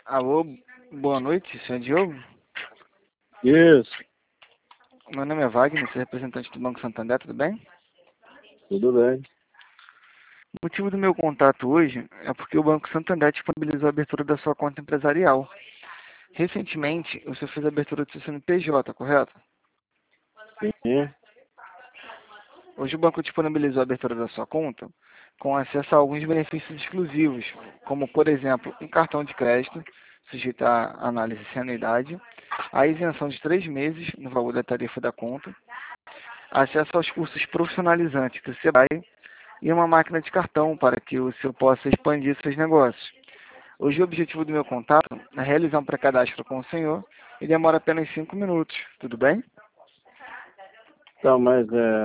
Alô, boa noite, senhor Diogo. Isso, Meu nome é Wagner, sou representante do Banco Santander, tudo bem? tudo bem. O motivo do meu contato hoje é porque o Banco Santander disponibilizou a abertura da sua conta empresarial. Recentemente, você fez a abertura do seu CNPJ, correto? Sim, Hoje o banco disponibilizou a abertura da sua conta com acesso a alguns benefícios exclusivos, como, por exemplo, um cartão de crédito, sujeito à análise sem anuidade, a isenção de 3 meses no valor da tarifa da conta, acesso aos cursos profissionalizantes do Sebrae e uma máquina de cartão para que o senhor possa expandir seus negócios. Hoje o objetivo do meu contato é realizar um pré-cadastro com o senhor e demora apenas 5 minutos, tudo bem? então, mas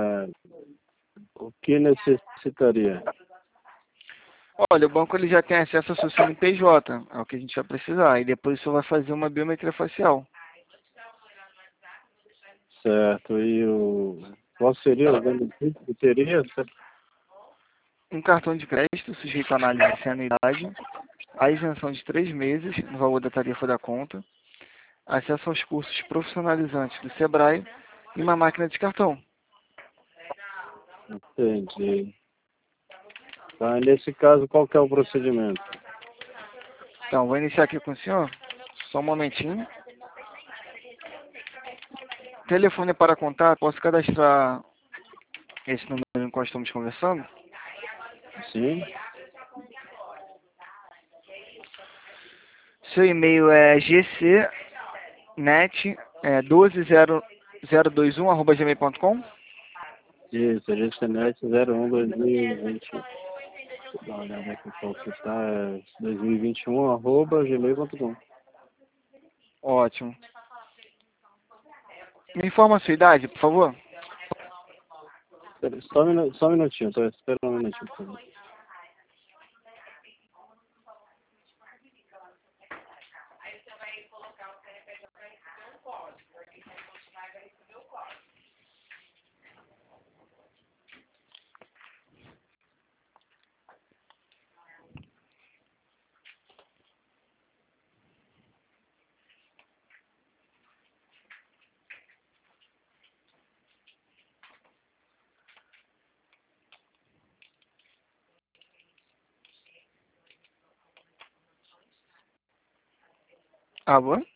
o que necessitaria? Olha, o banco ele já tem acesso ao seu CNPJ, é o que a gente vai precisar, e depois o senhor vai fazer uma biometria facial. Certo, qual seria o benefício que teria? Um cartão de crédito sujeito à análise sem anuidade, a isenção de 3 meses no valor da tarifa da conta, acesso aos cursos profissionalizantes do Sebrae e uma máquina de cartão. Entendi. Tá, nesse caso, qual que é o procedimento? Então, vou iniciar aqui com o senhor, só um momentinho. Telefone para contato, posso cadastrar esse número em qual estamos conversando? Sim, Seu e-mail é gcnet12021@gmail.com. isso, GCNet 01/2020. Dá uma olhada aqui qual que tá, 2021, @gmail.com. Ótimo. Me informa a sua idade, por favor. Só um minutinho, tô esperando um minutinho, por favor. Alô?